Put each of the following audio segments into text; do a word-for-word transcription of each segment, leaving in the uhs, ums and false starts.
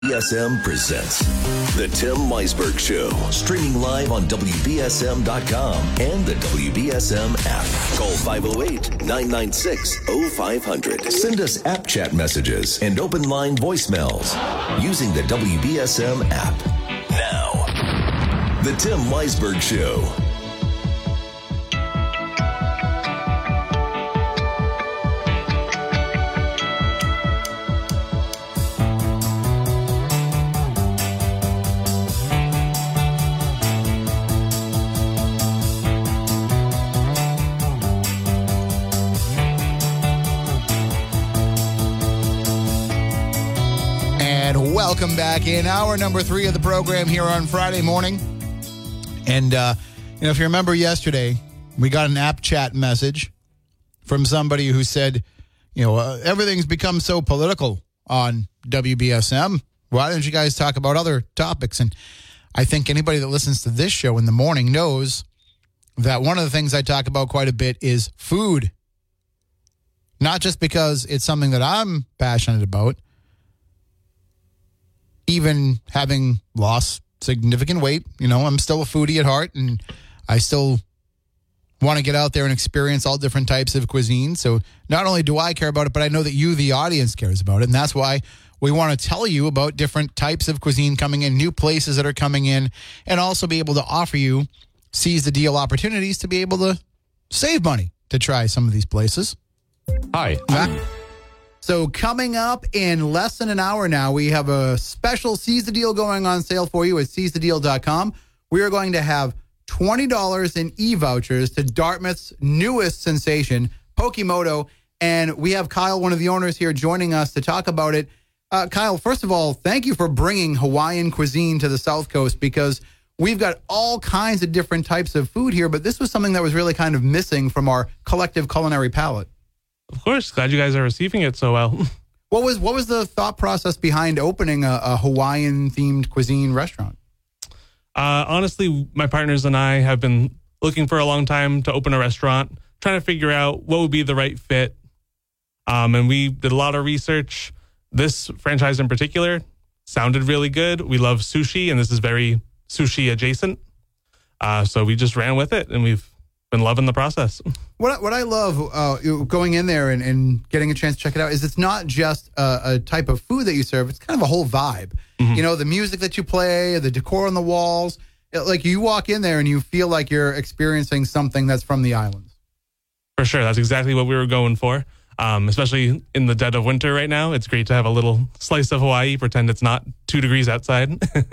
B S M presents The Tim Weisberg Show, streaming live on W B S M dot com and the W B S M app. Call five oh eight, nine nine six, oh five hundred. Send us app chat messages and open line voicemails using the W B S M app. Now, The Tim Weisberg Show. Welcome back in hour number three of the program here on Friday morning. And, uh, you know, if you remember yesterday, we got an app chat message from somebody who said, you know, uh, everything's become so political on W B S M. Why don't you guys talk about other topics? And I think anybody that listens to this show in the morning knows that one of the things I talk about quite a bit is food. Not just because it's something that I'm passionate about. Even having lost significant weight, you know, I'm still a foodie at heart, and I still want to get out there and experience all different types of cuisine. So not only do I care about it, but I know that you, the audience, cares about it. And that's why we want to tell you about different types of cuisine coming in, new places that are coming in, and also be able to offer you seize the deal opportunities to be able to save money to try some of these places. Hi. I'm- So coming up in less than an hour now, we have a special Seize the Deal going on sale for you at seize the deal dot com. We are going to have twenty dollars in e-vouchers to Dartmouth's newest sensation, Pokemoto. And we have Kyle, one of the owners here, joining us to talk about it. Uh, Kyle, first of all, thank you for bringing Hawaiian cuisine to the South Coast, because we've got all kinds of different types of food here, but this was something that was really kind of missing from our collective culinary palate. Of course. Glad you guys are receiving it so well. What was what was the thought process behind opening a, a Hawaiian-themed cuisine restaurant? Uh, honestly, my partners and I have been looking for a long time to open a restaurant, trying to figure out what would be the right fit. Um, and we did a lot of research. This franchise in particular sounded really good. We love sushi, and this is very sushi adjacent. Uh, so we just ran with it, and we've been loving the process. What what I love uh, going in there and, and getting a chance to check it out is it's not just a, a type of food that you serve. It's kind of a whole vibe. Mm-hmm. You know, the music that you play, the decor on the walls. It, like you walk in there and you feel like you're experiencing something that's from the islands. For sure. That's exactly what we were going for. Um, especially in the dead of winter right now. It's great to have a little slice of Hawaii, pretend it's not two degrees outside.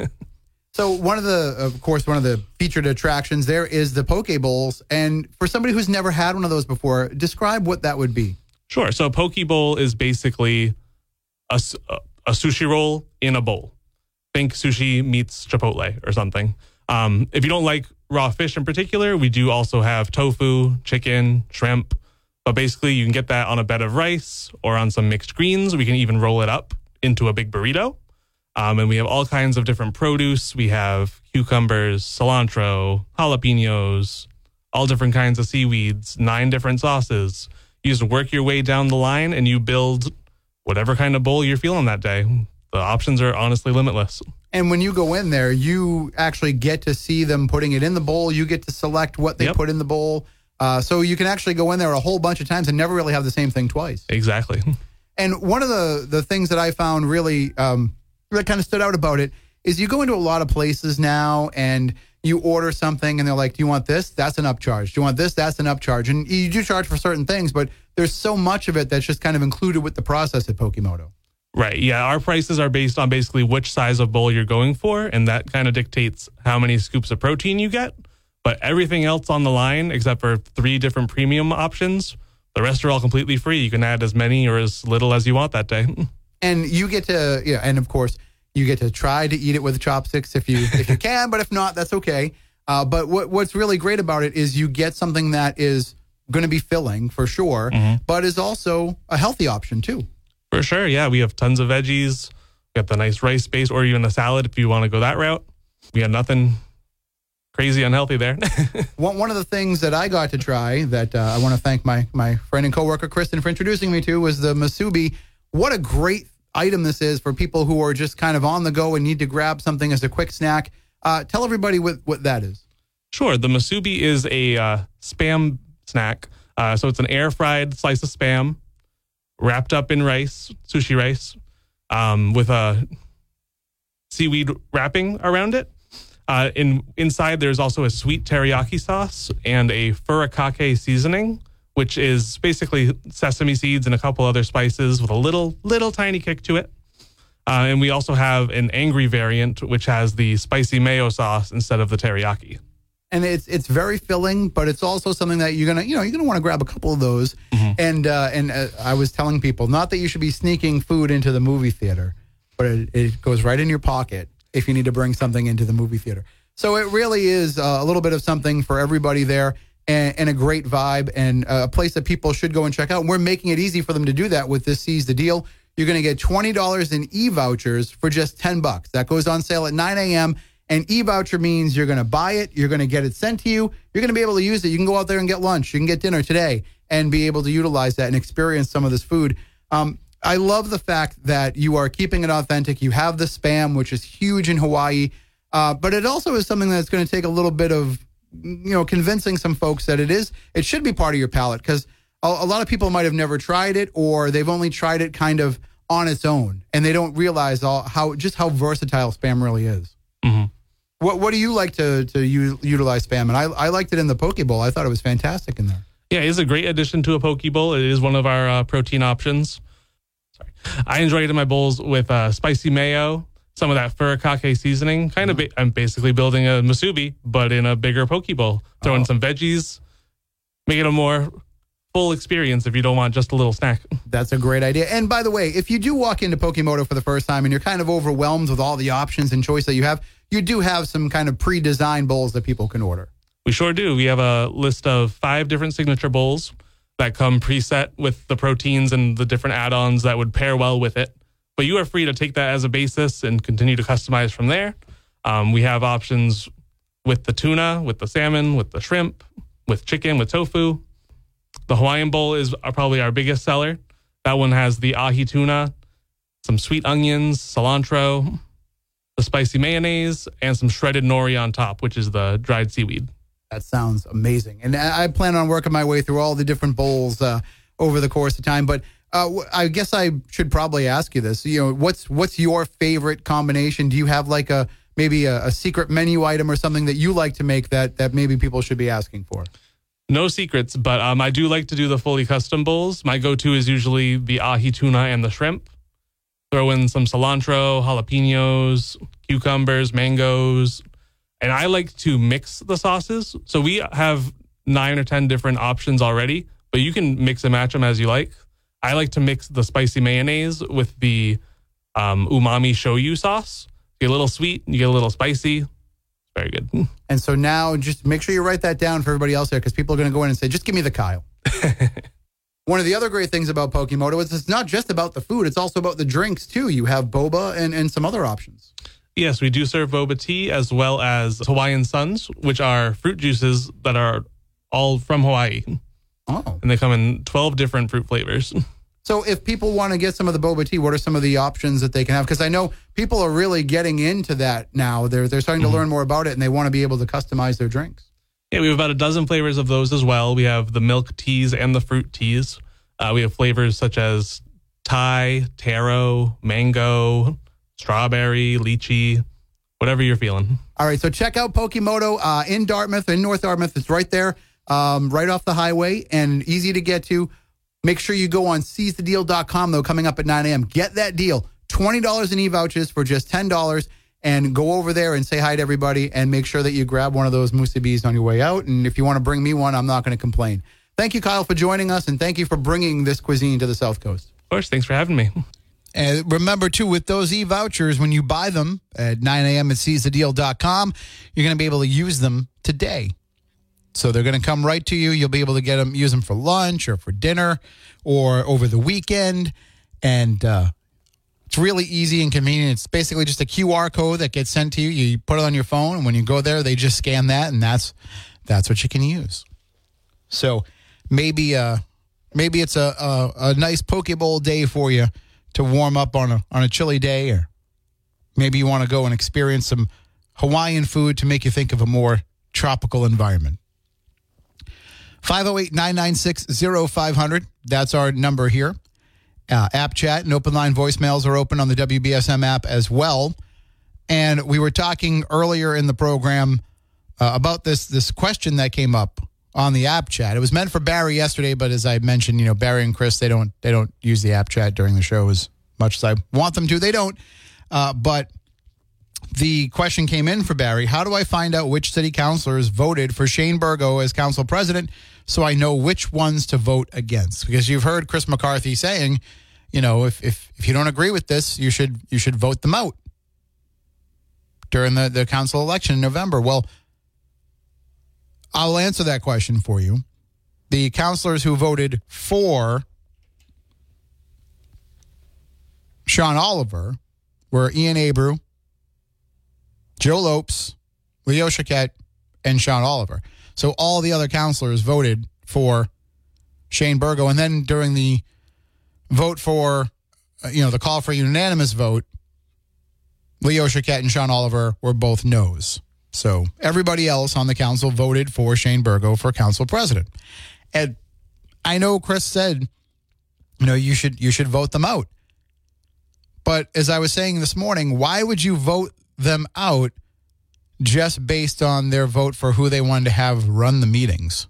So one of the, of course, one of the featured attractions there is the poke bowls. And for somebody who's never had one of those before, describe what that would be. Sure. So a poke bowl is basically a, a sushi roll in a bowl. Think sushi meets Chipotle or something. Um, if you don't like raw fish in particular, we do also have tofu, chicken, shrimp. But basically, you can get that on a bed of rice or on some mixed greens. We can even roll it up into a big burrito. Um, and we have all kinds of different produce. We have cucumbers, cilantro, jalapenos, all different kinds of seaweeds, nine different sauces. You just work your way down the line and you build whatever kind of bowl you're feeling that day. The options are honestly limitless. And when you go in there, you actually get to see them putting it in the bowl. You get to select what they Yep. put in the bowl. Uh, so you can actually go in there a whole bunch of times and never really have the same thing twice. Exactly. And one of the, the things that I found really um, that kind of stood out about it is you go into a lot of places now and you order something and they're like, do you want this? That's an upcharge. Do you want this? That's an upcharge. And you do charge for certain things, but there's so much of it that's just kind of included with the process at Pokemoto. Right. Yeah. Our prices are based on basically which size of bowl you're going for. And that kind of dictates how many scoops of protein you get. But everything else on the line, except for three different premium options, the rest are all completely free. You can add as many or as little as you want that day. And you get to, yeah, and of course, you get to try to eat it with chopsticks if you if you can, but if not, that's okay. Uh, but what what's really great about it is you get something that is going to be filling for sure, mm-hmm. but is also a healthy option too. For sure, yeah. We have tons of veggies. We got the nice rice base, or even a salad if you want to go that route. We got nothing crazy unhealthy there. one, one of the things that I got to try that uh, I want to thank my my friend and coworker Kristen for introducing me to was the musubi. What a great item this is for people who are just kind of on the go and need to grab something as a quick snack. Uh, tell everybody what, what that is. Sure. The musubi is a uh, Spam snack. Uh, so it's an air-fried slice of Spam wrapped up in rice, sushi rice, um, with a seaweed wrapping around it. Uh, in inside, there's also a sweet teriyaki sauce and a furikake seasoning, which is basically sesame seeds and a couple other spices with a little, little tiny kick to it. Uh, and we also have an angry variant, which has the spicy mayo sauce instead of the teriyaki. And it's it's very filling, but it's also something that you're gonna you know you're gonna want to grab a couple of those. Mm-hmm. And uh, and uh, I was telling people not that you should be sneaking food into the movie theater, but it, it goes right in your pocket if you need to bring something into the movie theater. So it really is uh, a little bit of something for everybody there, and, and a great vibe, and a place that people should go and check out. And we're making it easy for them to do that with this Seize the Deal. You're going to get twenty dollars in e-vouchers for just ten bucks. That goes on sale at nine a.m. And e-voucher means you're going to buy it, you're going to get it sent to you, you're going to be able to use it. You can go out there and get lunch, you can get dinner today, and be able to utilize that and experience some of this food. Um, I love the fact that you are keeping it authentic. You have the Spam, which is huge in Hawaii, uh, but it also is something that's going to take a little bit of, you know, convincing some folks that it is. It should be part of your palate, because a, a lot of people might have never tried it, or they've only tried it kind of on its own, and they don't realize all how just how versatile Spam really is. Mm-hmm. What What do you like to to u- utilize Spam? And I I liked it in the Poke Bowl. I thought it was fantastic in there. Yeah, it is a great addition to a Poke Bowl. It is one of our uh, protein options. Sorry, I enjoy it in my bowls with uh, spicy mayo, some of that furikake seasoning. Kind of, ba- I'm basically building a musubi, but in a bigger Poke Bowl. Throw in oh. some veggies, make it a more full experience if you don't want just a little snack. That's a great idea. And by the way, if you do walk into Pokemoto for the first time and you're kind of overwhelmed with all the options and choice that you have, you do have some kind of pre-designed bowls that people can order. We sure do. We have a list of five different signature bowls that come preset with the proteins and the different add-ons that would pair well with it. But you are free to take that as a basis and continue to customize from there. Um, we have options with the tuna, with the salmon, with the shrimp, with chicken, with tofu. The Hawaiian bowl is probably our biggest seller. That one has the ahi tuna, some sweet onions, cilantro, the spicy mayonnaise, and some shredded nori on top, which is the dried seaweed. That sounds amazing. And I plan on working my way through all the different bowls uh, over the course of time. But uh, I guess I should probably ask you this. You know, what's what's your favorite combination? Do you have like a maybe a, a secret menu item or something that you like to make that that maybe people should be asking for? No secrets, but um, I do like to do the fully custom bowls. My go-to is usually the ahi tuna and the shrimp. Throw in some cilantro, jalapenos, cucumbers, mangoes. And I like to mix the sauces. So we have nine or ten different options already, but you can mix and match them as you like. I like to mix the spicy mayonnaise with the um, umami shoyu sauce. You get a little sweet, you get a little spicy. Very good. And so now just make sure you write that down for everybody else there, because people are going to go in and say, just give me the Kyle. One of the other great things about Pokemoto is it's not just about the food. It's also about the drinks, too. You have boba and, and some other options. Yes, we do serve boba tea as well as Hawaiian Suns, which are fruit juices that are all from Hawaii. Oh. And they come in twelve different fruit flavors. So if people want to get some of the boba tea, what are some of the options that they can have? Because I know people are really getting into that now. They're they're starting to mm-hmm. learn more about it, and they want to be able to customize their drinks. Yeah, we have about a dozen flavors of those as well. We have the milk teas and the fruit teas. Uh, we have flavors such as Thai, taro, mango, strawberry, lychee, whatever you're feeling. All right, so check out Pokemoto uh, in Dartmouth, in North Dartmouth. It's right there, um, right off the highway, and easy to get to. Make sure you go on seize the deal dot com, though, coming up at nine a.m. Get that deal. twenty dollars in e-vouchers for just ten dollars, and go over there and say hi to everybody, and make sure that you grab one of those musubis on your way out. And if you want to bring me one, I'm not going to complain. Thank you, Kyle, for joining us, and thank you for bringing this cuisine to the South Coast. Of course. Thanks for having me. And remember, too, with those e-vouchers, when you buy them at nine a.m. at seize the deal dot com, you're going to be able to use them today. So they're going to come right to you. You'll be able to get them, use them for lunch or for dinner or over the weekend. And uh, it's really easy and convenient. It's basically just a Q R code that gets sent to you. You put it on your phone, and when you go there, they just scan that, and that's that's what you can use. So maybe uh, maybe it's a, a, a nice Poke Bowl day for you to warm up on a on a chilly day, or maybe you want to go and experience some Hawaiian food to make you think of a more tropical environment. five oh eight, nine nine six, oh five hundred. That's our number here. Uh, app chat and open line voicemails are open on the W B S M app as well. And we were talking earlier in the program uh, about this this question that came up on the app chat. It was meant for Barry yesterday, but as I mentioned, you know, Barry and Chris, they don't they don't use the app chat during the show as much as I want them to. They don't. Uh, but the question came in for Barry. How do I find out which city councilors voted for Shane Burgo as council president so I know which ones to vote against? Because you've heard Chris McCarthy saying, you know, if if, if you don't agree with this, you should you should vote them out during the, the council election in November. Well, I'll answer that question for you. The councilors who voted for Sean Oliver were Ian Abreu, Joe Lopes, Leo Chiquette, and Sean Oliver. So all the other councilors voted for Shane Burgo. And then during the vote for, uh, you know, the call for a unanimous vote, Leo Chiquette and Sean Oliver were both no's. So everybody else on the council voted for Shane Burgo for council president. And I know Chris said, you know, you should you should vote them out. But as I was saying this morning, why would you vote them out just based on their vote for who they wanted to have run the meetings?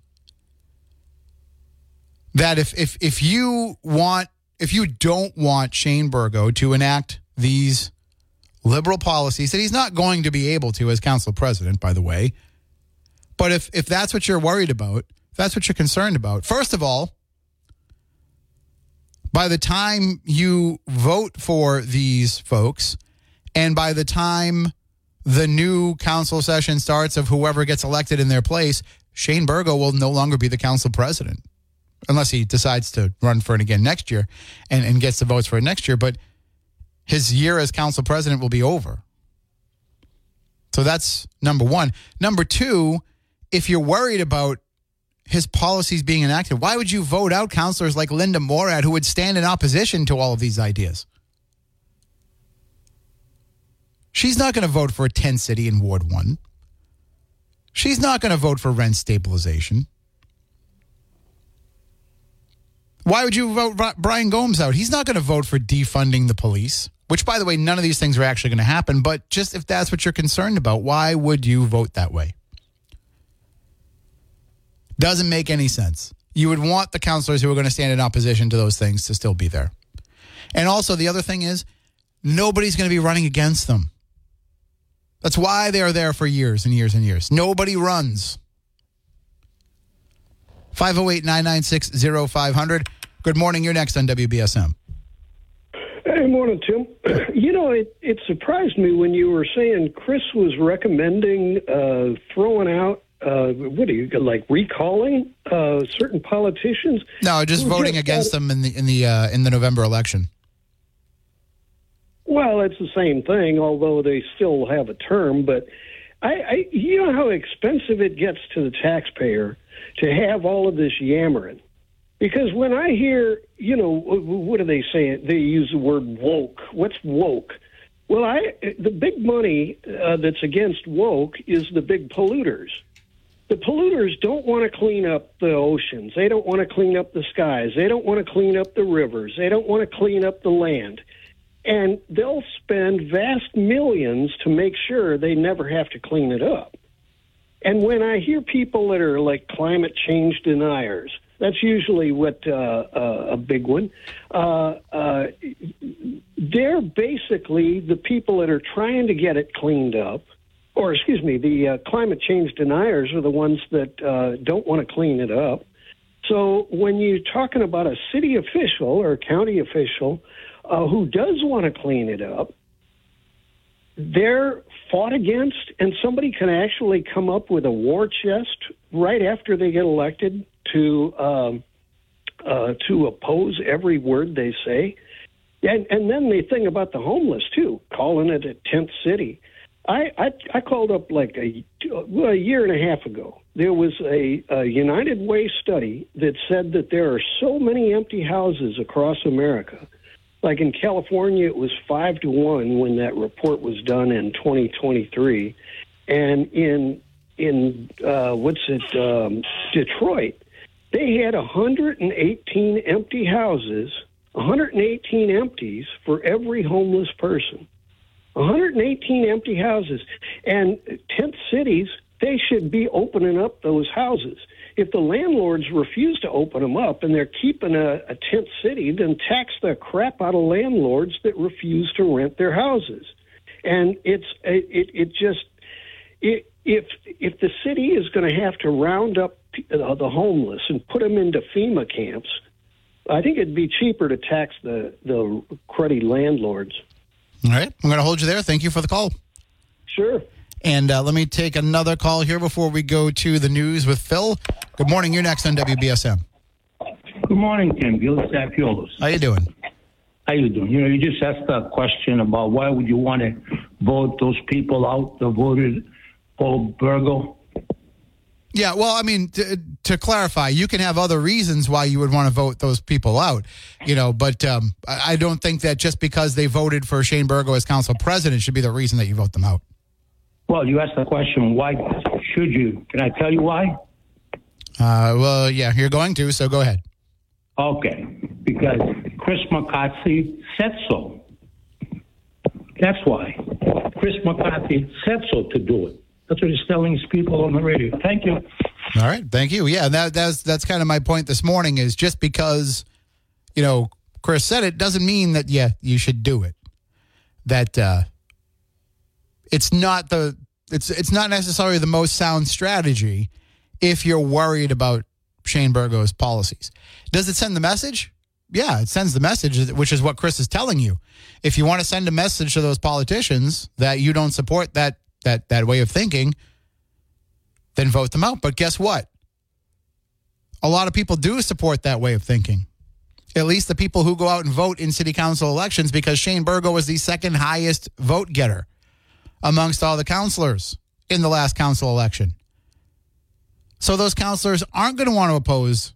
That if if if you want if you don't want Shane Burgo to enact these liberal policies that he's not going to be able to as council president, by the way, but if if that's what you're worried about, if that's what you're concerned about, first of all, by the time you vote for these folks, and by the time the new council session starts of whoever gets elected in their place, Shane Burgo will no longer be the council president, unless he decides to run for it again next year and, and gets the votes for it next year. But his year as council president will be over. So that's number one. Number two, if you're worried about his policies being enacted, why would you vote out councilors like Linda Morad, who would stand in opposition to all of these ideas? She's not going to vote for a tent city in Ward one. She's not going to vote for rent stabilization. Why would you vote Brian Gomes out? He's not going to vote for defunding the police, which, by the way, none of these things are actually going to happen. But just if that's what you're concerned about, why would you vote that way? Doesn't make any sense. You would want the councilors who are going to stand in opposition to those things to still be there. And also, the other thing is, nobody's going to be running against them. That's why they are there for years and years and years. Nobody runs. five oh eight, nine nine six, oh five hundred. Good morning. You're next on W B S M. Hey, morning, Tim. You know, it, it surprised me when you were saying Chris was recommending uh, throwing out, uh, what are you, like recalling uh, certain politicians? No, just Who voting just against got, them in the in the uh, in the November election. Well, it's the same thing, although they still have a term. But I, I, you know how expensive it gets to the taxpayer to have all of this yammering. Because when I hear, you know, what do they say? They use the word woke. What's woke? Well, I the big money uh, that's against woke is the big polluters. The polluters don't want to clean up the oceans. They don't want to clean up the skies. They don't want to clean up the rivers. They don't want to clean up the land. And they'll spend vast millions to make sure they never have to clean it up. And when I hear people that are like climate change deniers, that's usually what uh, uh, a big one. Uh, uh, they're basically the people that are trying to get it cleaned up, or excuse me, the uh, climate change deniers are the ones that uh, don't want to clean it up. So when you're talking about a city official or a county official uh, who does want to clean it up, they're fought against, and somebody can actually come up with a war chest right after they get elected to um, uh, to oppose every word they say. And, and then the thing about the homeless, too, calling it a tent city. I, I, I called up like a, well, a year and a half ago. There was a, a United Way study that said that there are so many empty houses across America Like in California, it was five to one when that report was done in twenty twenty-three. And in, in uh, what's it, um, Detroit, they had one hundred eighteen empty houses, one hundred eighteen empties for every homeless person. one hundred eighteen empty houses. And tent cities, they should be opening up those houses. If the landlords refuse to open them up and they're keeping a, a tent city, then tax the crap out of landlords that refuse to rent their houses. And it's it it just it, if if the city is going to have to round up the homeless and put them into FEMA camps, I think it'd be cheaper to tax the the cruddy landlords. All right, I'm going to hold you there. Thank you for the call. Sure. And uh, let me take another call here before we go to the news with Phil. Good morning. You're next on W B S M. Good morning, Tim. Gil Sapiolos. How you doing? How you doing? You know, you just asked a question about why would you want to vote those people out that voted for Burgo. Yeah, well, I mean, to, to clarify, you can have other reasons why you would want to vote those people out, you know, but um, I, I don't think that just because they voted for Shane Burgo as council president should be the reason that you vote them out. Well, you asked the question, why should you? Can I tell you why? Uh, well, yeah, you're going to, so go ahead. Okay, because Chris McCarthy said so. That's why. Chris McCarthy said so to do it. That's what he's telling his people on the radio. Thank you. All right, thank you. Yeah, that, that's that's kind of my point this morning is just because, you know, Chris said it doesn't mean that, yeah, you should do it. That uh, it's not the it's it's not necessarily the most sound strategy if you're worried about Shane Burgo's policies. Does it send the message? Yeah, it sends the message, which is what Chris is telling you. If you want to send a message to those politicians that you don't support that that that way of thinking, then vote them out. But guess what? A lot of people do support that way of thinking. At least the people who go out and vote in city council elections, because Shane Burgo was the second highest vote getter amongst all the councilors in the last council election. So those councilors aren't going to want to oppose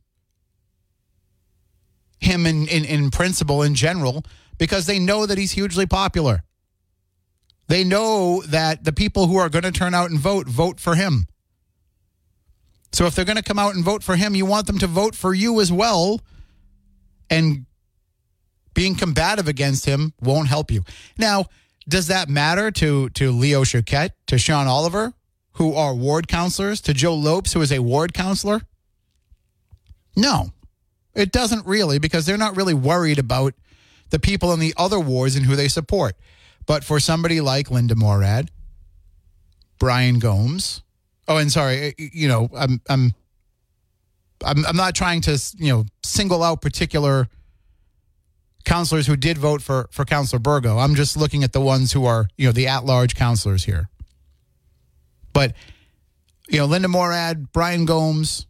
him in, in, in principle, in general, because they know that he's hugely popular. They know that the people who are going to turn out and vote, vote for him. So if they're going to come out and vote for him, you want them to vote for you as well. And being combative against him won't help you. Now, does that matter to, to Leo Choquette, to Sean Oliver, who are ward councilors, to Joe Lopes, who is a ward councilor? No, it doesn't really, because they're not really worried about the people in the other wards and who they support. But for somebody like Linda Morad, Brian Gomes, oh, and sorry, you know, I'm I'm I'm I'm not trying to, you know, single out particular counselors who did vote for for Councilor Burgo. I'm just looking at the ones who are, you know, the at-large counselors here. But, you know, Linda Morad, Brian Gomes,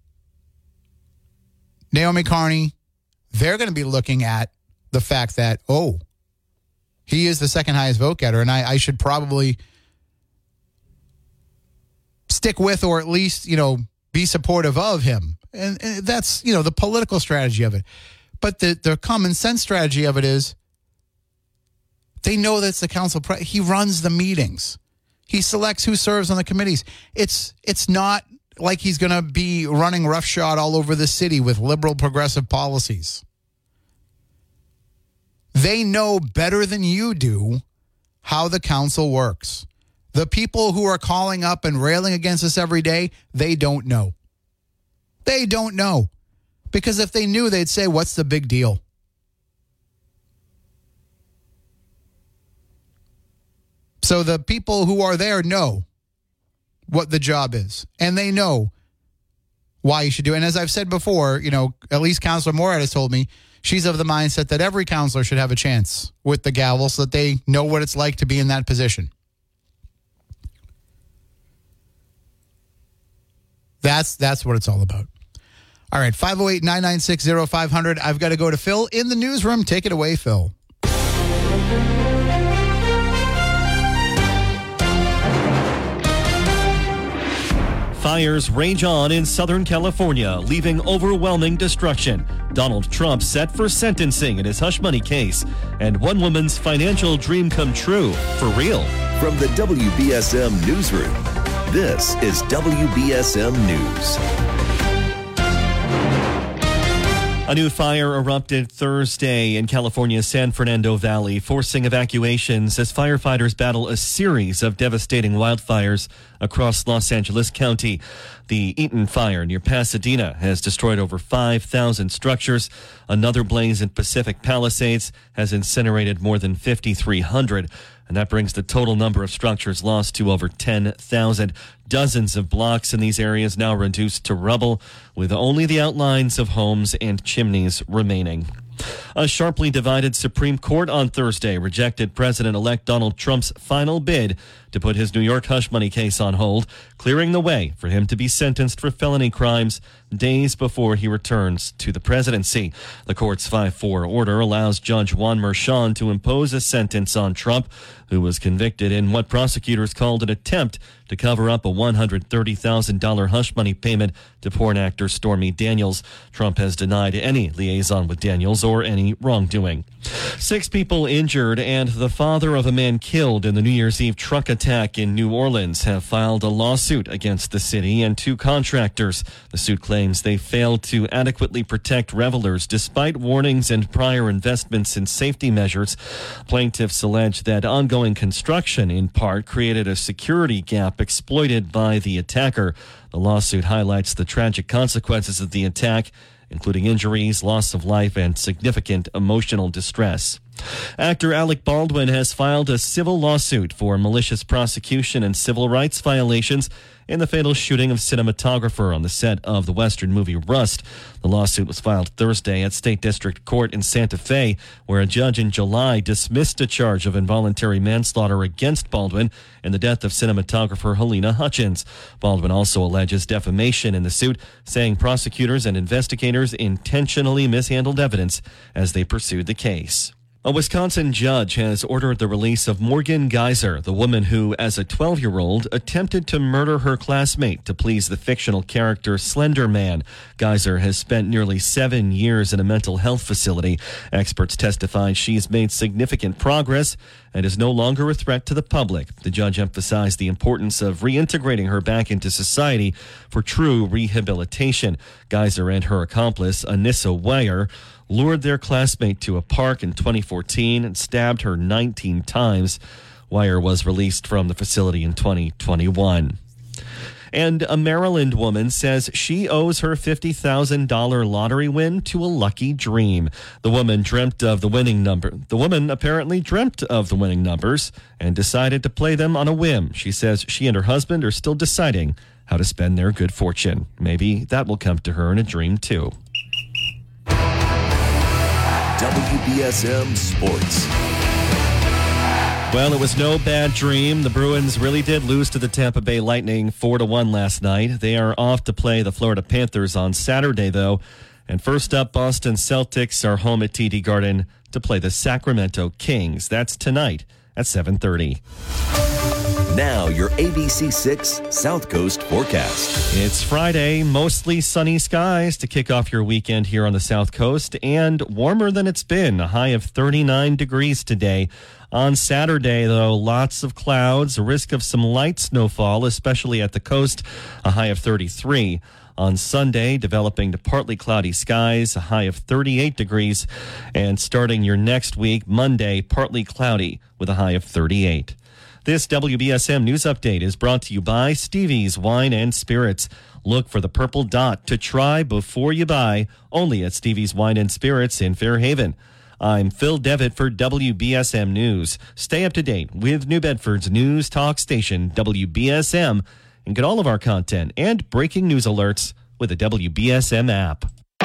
Naomi Carney, they're going to be looking at the fact that, oh, he is the second highest vote getter, and I, I should probably stick with, or at least, you know, be supportive of him. And, and that's, you know, the political strategy of it. But the, the common sense strategy of it is they know that's the council. Pre- he runs the meetings. He selects who serves on the committees. It's it's not like he's going to be running roughshod all over the city with liberal progressive policies. They know better than you do how the council works. The people who are calling up and railing against us every day, they don't know. They don't know. Because if they knew, they'd say, what's the big deal? So the people who are there know what the job is. And they know why you should do it. And as I've said before, you know, at least Councilor Morad has told me, she's of the mindset that every counselor should have a chance with the gavel so that they know what it's like to be in that position. That's that's what it's all about. All right, five oh eight, nine nine six, oh five hundred. I've got to go to Phil in the newsroom. Take it away, Phil. Fires rage on in Southern California, leaving overwhelming destruction. Donald Trump set for sentencing in his hush money case. And one woman's financial dream come true, for real. From the W B S M Newsroom, this is W B S M News. A new fire erupted Thursday in California's San Fernando Valley, forcing evacuations as firefighters battle a series of devastating wildfires across Los Angeles County. The Eaton fire near Pasadena has destroyed over five thousand structures. Another blaze in Pacific Palisades has incinerated more than fifty-three hundred. And that brings the total number of structures lost to over ten thousand. Dozens of blocks in these areas now reduced to rubble, with only the outlines of homes and chimneys remaining. A sharply divided Supreme Court on Thursday rejected President-elect Donald Trump's final bid to put his New York hush money case on hold, clearing the way for him to be sentenced for felony crimes days before he returns to the presidency. The court's five four order allows Judge Juan Merchan to impose a sentence on Trump, who was convicted in what prosecutors called an attempt to cover up a one hundred thirty thousand dollars hush money payment to porn actor Stormy Daniels. Trump has denied any liaison with Daniels or any wrongdoing. Six people injured and the father of a man killed in the New Year's Eve truck attack in New Orleans have filed a lawsuit against the city and two contractors. The suit claims they failed to adequately protect revelers despite warnings and prior investments in safety measures. Plaintiffs allege that ongoing construction in part created a security gap exploited by the attacker. The lawsuit highlights the tragic consequences of the attack, including injuries, loss of life, and significant emotional distress. Actor Alec Baldwin has filed a civil lawsuit for malicious prosecution and civil rights violations in the fatal shooting of cinematographer on the set of the Western movie Rust. The lawsuit was filed Thursday at State District Court in Santa Fe, where a judge in July dismissed a charge of involuntary manslaughter against Baldwin in the death of cinematographer Helena Hutchins. Baldwin also alleges defamation in the suit, saying prosecutors and investigators intentionally mishandled evidence as they pursued the case. A Wisconsin judge has ordered the release of Morgan Geyser, the woman who, as a twelve-year-old, attempted to murder her classmate to please the fictional character Slender Man. Geyser has spent nearly seven years in a mental health facility. Experts testified she's made significant progress and is no longer a threat to the public. The judge emphasized the importance of reintegrating her back into society for true rehabilitation. Geyser and her accomplice, Anissa Weyer, lured their classmate to a park in twenty fourteen and stabbed her nineteen times. Weyer was released from the facility in twenty twenty-one. And a Maryland woman says she owes her fifty thousand dollars lottery win to a lucky dream. The woman dreamt of the winning number. The woman apparently dreamt of the winning numbers and decided to play them on a whim. She says she and her husband are still deciding how to spend their good fortune. Maybe that will come to her in a dream too. W B S M Sports. Well, it was no bad dream. The Bruins really did lose to the Tampa Bay Lightning four to one last night. They are off to play the Florida Panthers on Saturday, though. And first up, Boston Celtics are home at T D Garden to play the Sacramento Kings. That's tonight at seven thirty. Now, your A B C six South Coast forecast. It's Friday, mostly sunny skies to kick off your weekend here on the South Coast, and warmer than it's been, a high of thirty-nine degrees today. On Saturday, though, lots of clouds, a risk of some light snowfall, especially at the coast, a high of thirty-three. On Sunday, developing to partly cloudy skies, a high of thirty-eight degrees. And starting your next week, Monday, partly cloudy with a high of thirty-eight. This W B S M News Update is brought to you by Stevie's Wine and Spirits. Look for the purple dot to try before you buy, only at Stevie's Wine and Spirits in Fairhaven. I'm Phil Devitt for W B S M News. Stay up to date with New Bedford's news talk station, W B S M, and get all of our content and breaking news alerts with the W B S M app.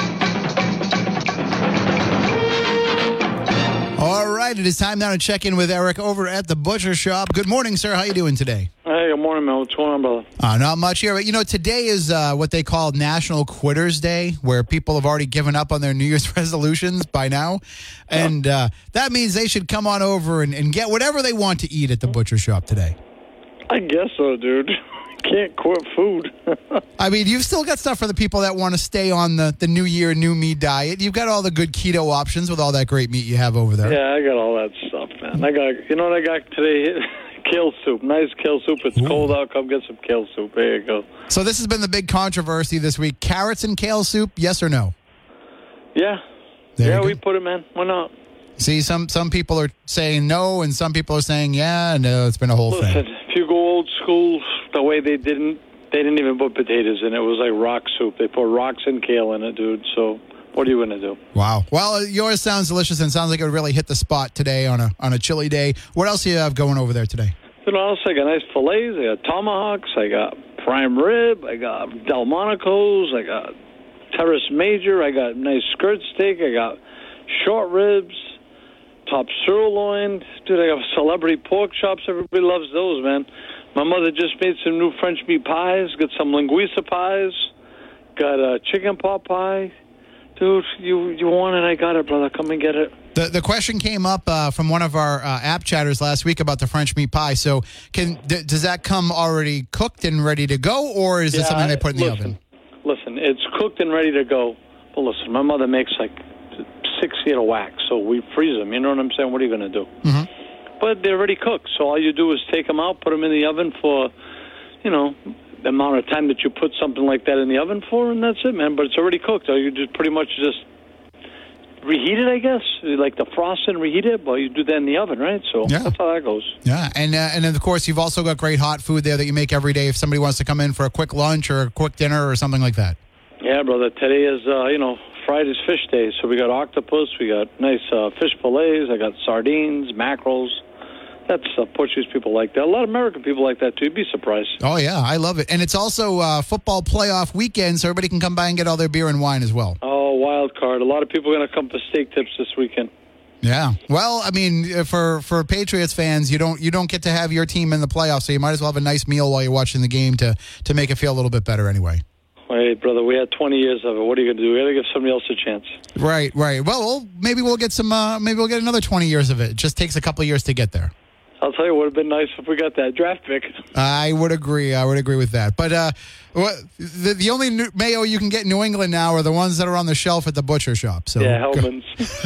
All right, it is time now to check in with Eric over at the Butcher Shop. Good morning, sir. How you doing today? Hey, good morning, Mel. What's going on, brother? Uh, not much here. But, you know, today is uh, what they call National Quitters Day, where people have already given up on their New Year's resolutions by now. And uh, that means they should come on over and, and get whatever they want to eat at the Butcher Shop today. I guess so, dude. can't quit food. I mean, you've still got stuff for the people that want to stay on the, the new year, new me diet. You've got all the good keto options with all that great meat you have over there. Yeah, I got all that stuff, man. I got, you know what I got today? Kale soup. Nice kale soup. It's Ooh. cold out. Come get some kale soup. There you go. So this has been the big controversy this week. Carrots and kale soup, yes or no? Yeah. There yeah, we put them in. Why not? See, some some people are saying no, and some people are saying yeah. No, it's been a whole Listen, thing. If you go old school, the way they didn't, they didn't even put potatoes in it. It was like rock soup. They put rocks and kale in it, dude. So what are you going to do? Wow. Well, yours sounds delicious and sounds like it would really hit the spot today on a on a chilly day. What else do you have going over there today? You know, else I got nice fillets. I got tomahawks. I got prime rib. I got Delmonico's. I got Terrace Major. I got nice skirt steak. I got short ribs. Top sirloin. Dude, I got celebrity pork chops. Everybody loves those, man. My mother just made some new French meat pies. Got some linguiça pies. Got a chicken pot pie. Dude, you you want it? I got it, brother. Come and get it. The the question came up uh, from one of our uh, app chatters last week about the French meat pie. So, can d- does that come already cooked and ready to go, or is yeah, it something they put in listen, the oven? Listen, it's cooked and ready to go. But listen, my mother makes like six feet of wax, so we freeze them. You know what I'm saying? What are you going to do? Mm-hmm. But they're already cooked, so all you do is take them out, put them in the oven for, you know, the amount of time that you put something like that in the oven for, and that's it, man. But it's already cooked. So you just pretty much just reheat it, I guess. You like the frost and reheat it, but you do that in the oven, right? So yeah. that's how that goes. Yeah, and uh, and of course you've also got great hot food there that you make every day if somebody wants to come in for a quick lunch or a quick dinner or something like that. Yeah, brother. Today is, uh, you know, Friday's fish day, so we got octopus, we got nice uh, fish fillets, I got sardines, mackerels. That's uh, Portuguese people like that. A lot of American people like that, too. You'd be surprised. Oh, yeah, I love it. And it's also uh, football playoff weekend, so everybody can come by and get all their beer and wine as well. Oh, wild card. A lot of people are going to come for steak tips this weekend. Yeah. Well, I mean, for for Patriots fans, you don't you don't get to have your team in the playoffs, so you might as well have a nice meal while you're watching the game to, to make it feel a little bit better anyway. Hey, brother, we had twenty years of it. What are you going to do? We got to give somebody else a chance. Right, right. Well, well maybe we'll get some. Uh, maybe we'll get another twenty years of it. It just takes a couple of years to get there. I'll tell you, it would have been nice if we got that draft pick. I would agree. I would agree with that. But uh, what, the the only new mayo you can get in New England now are the ones that are on the shelf at the butcher shop. So yeah, Hellman's.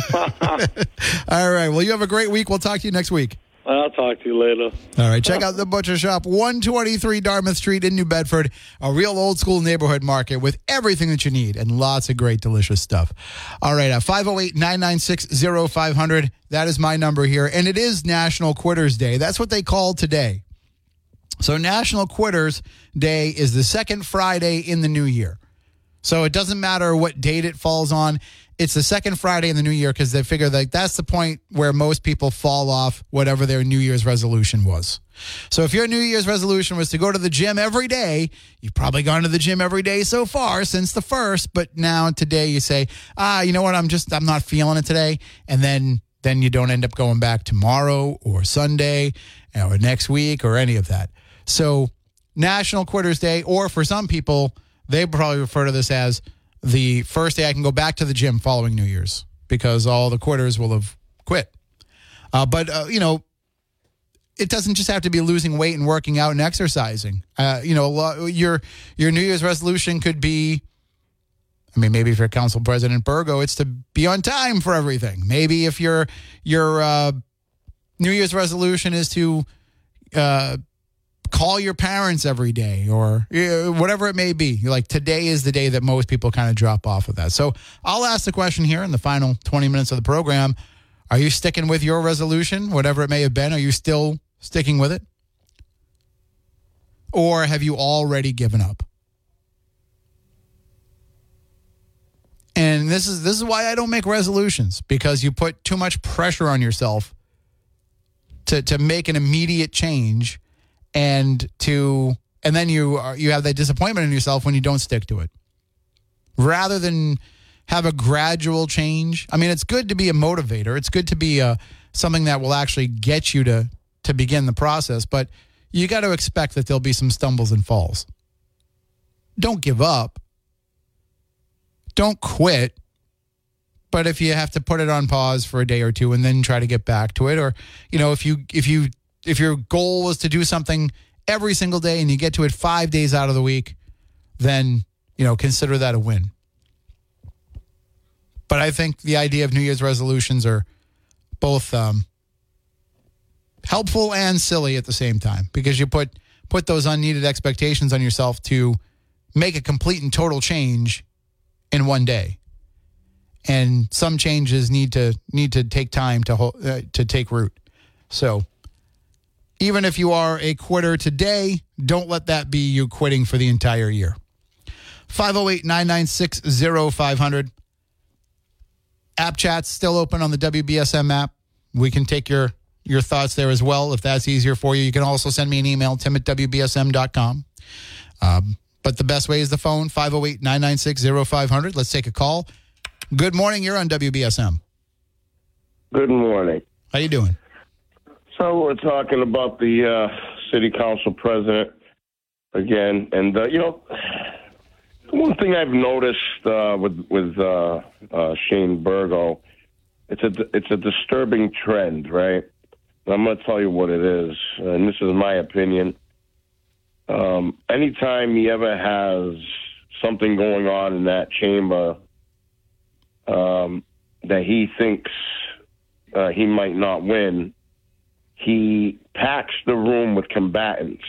All right. Well, you have a great week. We'll talk to you next week. I'll talk to you later. All right. Check out the Butcher Shop, one twenty-three Dartmouth Street in New Bedford, a real old school neighborhood market with everything that you need and lots of great, delicious stuff. All right. Uh, five oh eight, nine nine six, oh five hundred. That is my number here. And it is National Quitters Day. That's what they call today. So National Quitters Day is the second Friday in the new year. So it doesn't matter what date it falls on. It's the second Friday in the new year because they figure that that's the point where most people fall off whatever their New Year's resolution was. So if your New Year's resolution was to go to the gym every day, you've probably gone to the gym every day so far since the first, but now today you say, ah, you know what, I'm just, I'm not feeling it today. And then, then you don't end up going back tomorrow or Sunday or next week or any of that. So National Quitters Day, or for some people, they probably refer to this as the first day I can go back to the gym following New Year's because all the quitters will have quit. Uh, but, uh, you know, it doesn't just have to be losing weight and working out and exercising. Uh, you know, a lot, your your New Year's resolution could be, I mean, maybe if you're Council President Burgo, it's to be on time for everything. Maybe if your your uh, New Year's resolution is to uh, call your parents every day or uh, whatever it may be. Like today is the day that most people kind of drop off of that. So I'll ask the question here in the final twenty minutes of the program. Are you sticking with your resolution, whatever it may have been? Are you still sticking with it? Or have you already given up? And this is this is why I don't make resolutions, because you put too much pressure on yourself to to make an immediate change. And to and then you are, you have that disappointment in yourself when you don't stick to it. Rather than have a gradual change. I mean, it's good to be a motivator. It's good to be a, something that will actually get you to to begin the process. But you got to expect that there'll be some stumbles and falls. Don't give up. Don't quit. But if you have to put it on pause for a day or two and then try to get back to it, or you know, if you if you If your goal was to do something every single day and you get to it five days out of the week, then, you know, consider that a win. But I think the idea of New Year's resolutions are both um, helpful and silly at the same time, because you put put those unneeded expectations on yourself to make a complete and total change in one day. And some changes need to need to take time to uh, to take root. So even if you are a quitter today, don't let that be you quitting for the entire year. five oh eight, nine nine six, oh five hundred. App chat's still open on the W B S M app. We can take your, your thoughts there as well if that's easier for you. You can also send me an email, tim at W B S M dot com. Um, but the best way is the phone, five oh eight, nine nine six, oh five hundred. Let's take a call. Good morning. You're on W B S M. Good morning. How you doing? So we're talking about the uh, city council president again. And, uh, you know, one thing I've noticed uh, with with uh, uh, Shane Burgo, it's a, it's a disturbing trend, right? And I'm going to tell you what it is, and this is my opinion. Um, anytime he ever has something going on in that chamber um, that he thinks uh, he might not win, he packs the room with combatants.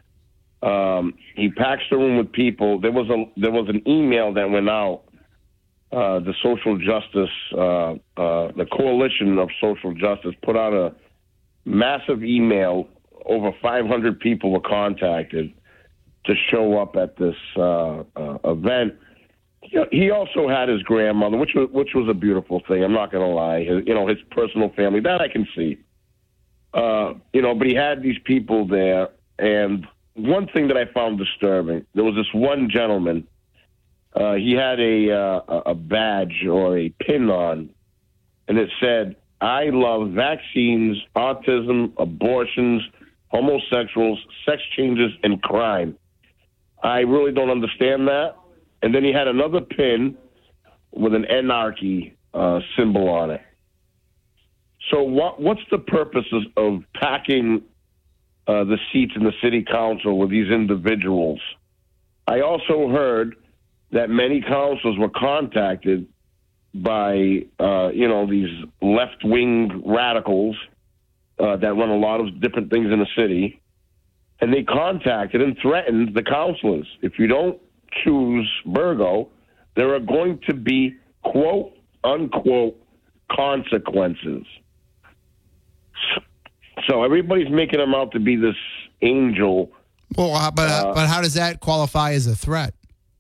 Um, he packs the room with people. There was a there was an email that went out. Uh, the social justice, uh, uh, the coalition of social justice, put out a massive email. Over five hundred people were contacted to show up at this uh, uh, event. He also had his grandmother, which was which was a beautiful thing. I'm not going to lie. His, you know, his personal family, that I can see. Uh, you know, but he had these people there, and one thing that I found disturbing, there was this one gentleman. Uh, he had a uh, a badge or a pin on, and it said, "I love vaccines, autism, abortions, homosexuals, sex changes, and crime." I really don't understand that. And then he had another pin with an anarchy uh, symbol on it. So what, what's the purposes of packing uh, the seats in the city council with these individuals? I also heard that many councils were contacted by, uh, you know, these left-wing radicals uh, that run a lot of different things in the city, and they contacted and threatened the councilors. If you don't choose Burgo, there are going to be, quote, unquote, consequences. So everybody's making him out to be this angel. Well, uh, but uh, uh, but how does that qualify as a threat?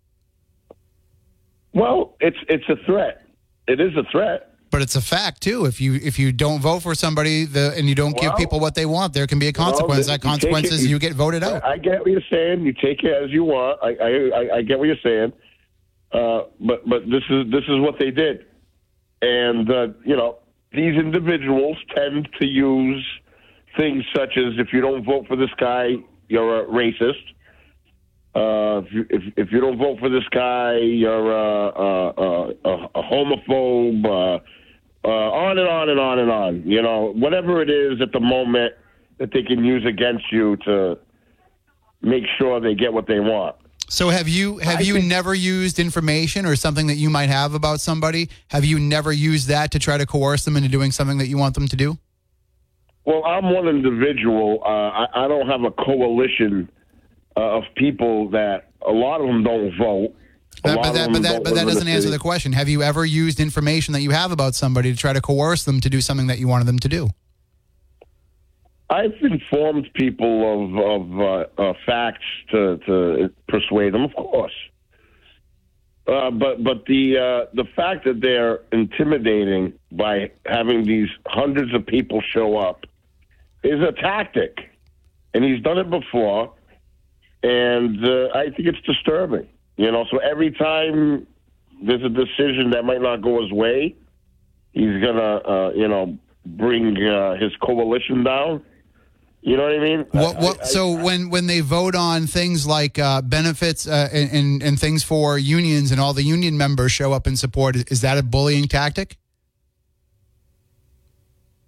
Well, it's it's a threat. It is a threat. But it's a fact too. If you if you don't vote for somebody the, and you don't well, give people what they want, there can be a consequence. Well, that consequence is you, you get voted out. I get what you're saying. You take it as you want. I I, I get what you're saying. Uh, but but this is this is what they did, and uh, you know, these individuals tend to use things such as, if you don't vote for this guy, you're a racist. Uh, if, you, if, if you don't vote for this guy, you're a, a, a, a homophobe, uh, uh, on and on and on and on. You know, whatever it is at the moment that they can use against you to make sure they get what they want. So have you have I you think, never used information or something that you might have about somebody? Have you never used that to try to coerce them into doing something that you want them to do? Well, I'm one individual. Uh, I, I don't have a coalition uh, of people that a lot of them don't vote. That, but that, but that, but that doesn't answer the question. Have you ever used information that you have about somebody to try to coerce them to do something that you wanted them to do? I've informed people of, of uh, uh, facts to, to persuade them, of course. Uh, but but the uh, the fact that they're intimidating by having these hundreds of people show up is a tactic, and he's done it before, and uh, I think it's disturbing. You know, so every time there's a decision that might not go his way, he's gonna uh, you know bring uh, his coalition down. You know what I mean? What, what, I, I, so I, when, when they vote on things like uh, benefits uh, and, and, and things for unions and all the union members show up in support, is that a bullying tactic?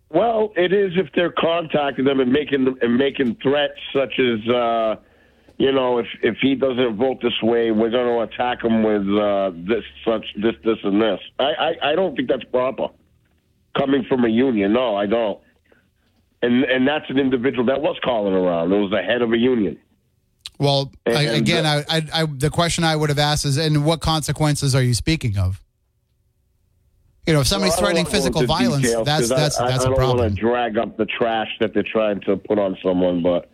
Well, it is if they're contacting them and making and making threats such as, uh, you know, if if he doesn't vote this way, we're going to attack him with uh, this, such, this, this, and this. I, I, I don't think that's proper. Coming from a union, no, I don't. And and that's an individual that was calling around. It was the head of a union. Well, and, I, again, uh, I, I, I, the question I would have asked is, and what consequences are you speaking of? You know, if somebody's well, threatening physical violence, details, that's that's I, that's I a don't problem. want to drag up the trash that they're trying to put on someone, but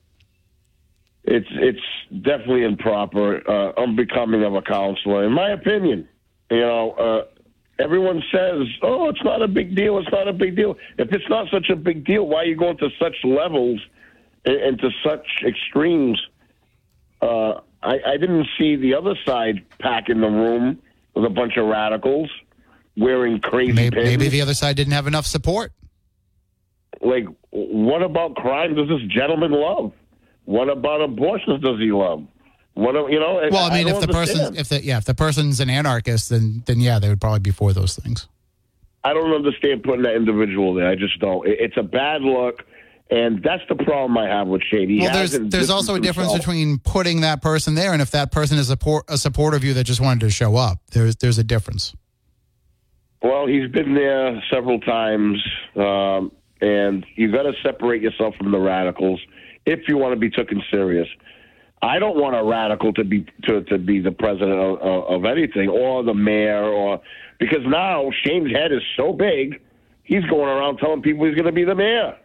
it's it's definitely improper, uh, unbecoming of a counselor, in my opinion. You know, uh, everyone says, "Oh, it's not a big deal. It's not a big deal." If it's not such a big deal, why are you going to such levels and, and to such extremes? Uh, I, I didn't see the other side pack in the room with a bunch of radicals wearing crazy maybe, pins. maybe the other side didn't have enough support. Like, what about crime does this gentleman love? What about abortions does he love? What you know? Well, I mean, I if the person, if the yeah, if the person's an anarchist, then then yeah, they would probably be for those things. I don't understand putting that individual there. I just don't. It, it's a bad look, and that's the problem I have with Shady. Well, there's there's also a difference himself. between putting that person there and if that person is a, por- a supporter of you that just wanted to show up. There's there's a difference. Well, he's been there several times, um, and you got to separate yourself from the radicals if you want to be taken serious. I don't want a radical to be to, to be the president of, of anything or the mayor, or because now Shane's head is so big, he's going around telling people he's going to be the mayor.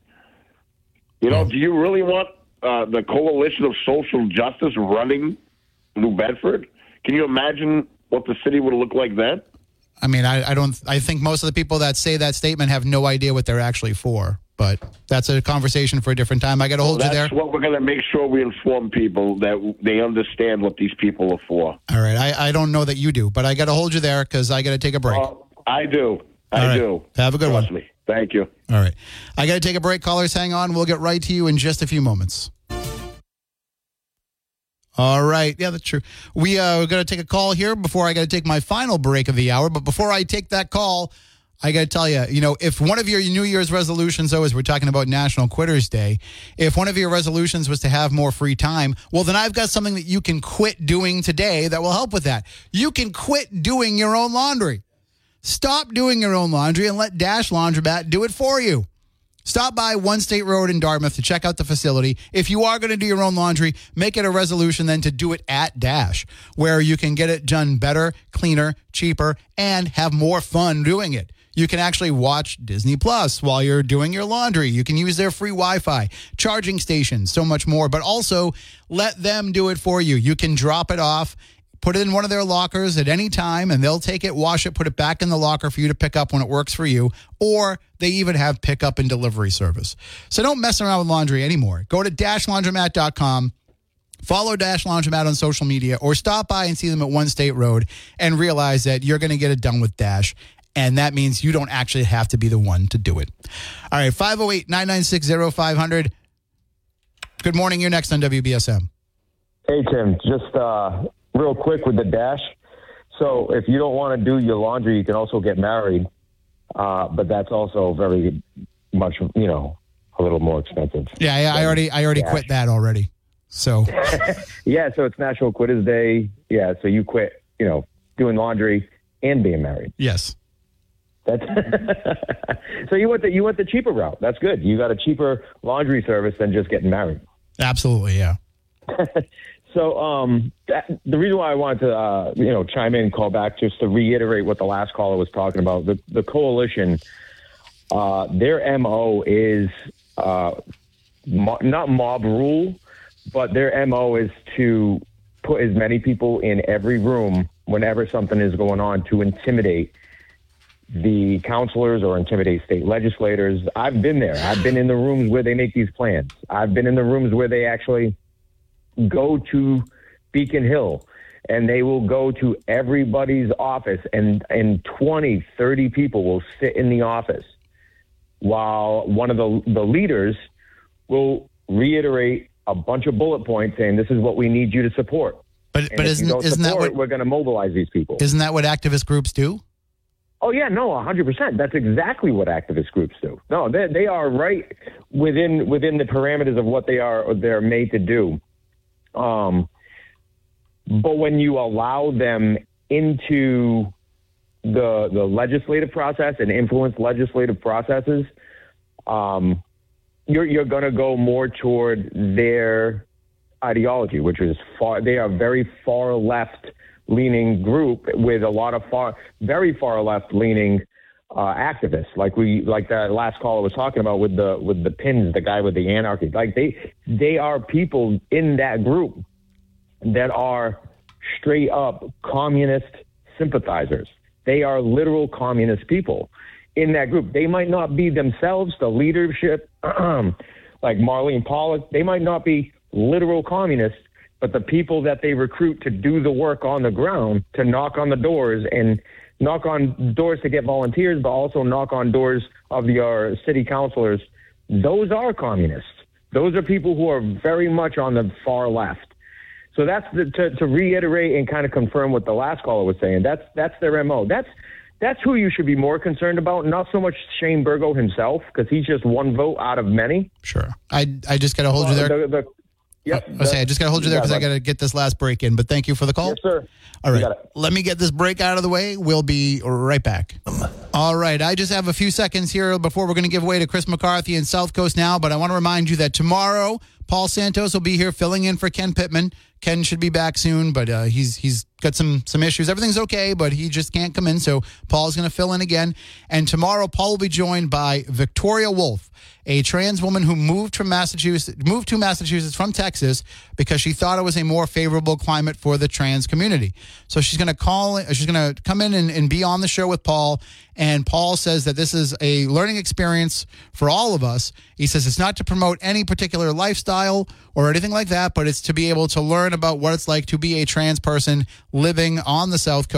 You know, do you really want uh, the coalition of social justice running New Bedford? Can you imagine what the city would look like then? I mean, I, I don't. I think most of the people that say that statement have no idea what they're actually for. But that's a conversation for a different time. I got to hold well, you there. That's what we're going to make sure we inform people that they understand what these people are for. All right. I, I don't know that you do, but I got to hold you there because I got to take a break. Uh, I do. I right. do. Have a good Trust one. Me. Thank you. All right. I got to take a break. Callers, hang on. We'll get right to you in just a few moments. All right. Yeah, that's true. We, uh, we're going to take a call here before I got to take my final break of the hour. But before I take that call, I got to tell you, you know, if one of your New Year's resolutions, though, as we're talking about National Quitters Day, if one of your resolutions was to have more free time, well, then I've got something that you can quit doing today that will help with that. You can quit doing your own laundry. Stop doing your own laundry and let Dash Laundromat do it for you. Stop by One State Road in Dartmouth to check out the facility. If you are going to do your own laundry, make it a resolution then to do it at Dash, where you can get it done better, cleaner, cheaper, and have more fun doing it. You can actually watch Disney Plus while you're doing your laundry. You can use their free Wi-Fi, charging stations, so much more. But also, let them do it for you. You can drop it off, put it in one of their lockers at any time, and they'll take it, wash it, put it back in the locker for you to pick up when it works for you. Or they even have pickup and delivery service. So don't mess around with laundry anymore. Go to dash laundromat dot com. Follow Dash Laundromat on social media, or stop by and see them at One State Road and realize that you're going to get it done with Dash. And that means you don't actually have to be the one to do it. All right, five oh eight, nine nine six, oh five hundred. Good morning. You're next on W B S M. Hey, Tim. Just uh, real quick with the Dash. So if you don't want to do your laundry, you can also get married. Uh, but that's also very much, you know, a little more expensive. Yeah, yeah I already I already Dash. quit that already. So yeah, so it's National Quitters Day. Yeah, so you quit, you know, doing laundry and being married. Yes. That's so you went the you went the cheaper route. That's good. You got a cheaper laundry service than just getting married. Absolutely, yeah. So um, that, the reason why I wanted to uh, you know chime in and call back just to reiterate what the last caller was talking about. The the coalition, uh, their M O is uh, mo- not mob rule, but their M O is to put as many people in every room whenever something is going on to intimidate the counselors or intimidate state legislators. I've been there. I've been in the rooms where they make these plans. I've been in the rooms where they actually go to Beacon Hill and they will go to everybody's office and, and twenty, thirty people will sit in the office while one of the, the leaders will reiterate a bunch of bullet points saying this is what we need you to support. But, and but if isn't, you don't isn't support that what, it, we're going to mobilize these people. Isn't that what activist groups do? Oh yeah, no, a hundred percent. That's exactly what activist groups do. No, they they are right within within the parameters of what they are they're made to do. Um, but when you allow them into the the legislative process and influence legislative processes, um, you're you're going to go more toward their ideology, which is far. They are very far left leaning group with a lot of far, very far left leaning uh, activists, like we, like that last caller was talking about with the with the pins, the guy with the anarchy. Like they, they are people in that group that are straight up communist sympathizers. They are literal communist people in that group. They might not be themselves the leadership, like Marlene Pollock. They might not be literal communists, but the people that they recruit to do the work on the ground, to knock on the doors and knock on doors to get volunteers, but also knock on doors of your city councilors, those are communists. Those are people who are very much on the far left. So that's the, to, to reiterate and kind of confirm what the last caller was saying. That's that's their M O. That's that's who you should be more concerned about, not so much Shane Burgo himself, because he's just one vote out of many. Sure. I I just got to hold well, you there. The, the, Yep. I say I just got to hold you there because I got to get this last break in. But thank you for the call. Yes, sir. All right. Let me get this break out of the way. We'll be right back. All right. I just have a few seconds here before we're going to give way to Chris McCarthy in South Coast Now. But I want to remind you that tomorrow, Paul Santos will be here filling in for Ken Pittman. Ken should be back soon, but uh, he's he's got some some issues. Everything's okay, but he just can't come in. So Paul's going to fill in again. And tomorrow, Paul will be joined by Victoria Wolf, a trans woman who moved from Massachusetts, moved to Massachusetts from Texas because she thought it was a more favorable climate for the trans community. So she's going to call, she's going to come in and, and be on the show with Paul. And Paul says that this is a learning experience for all of us. He says it's not to promote any particular lifestyle or anything like that, but it's to be able to learn about what it's like to be a trans person living on the South Coast.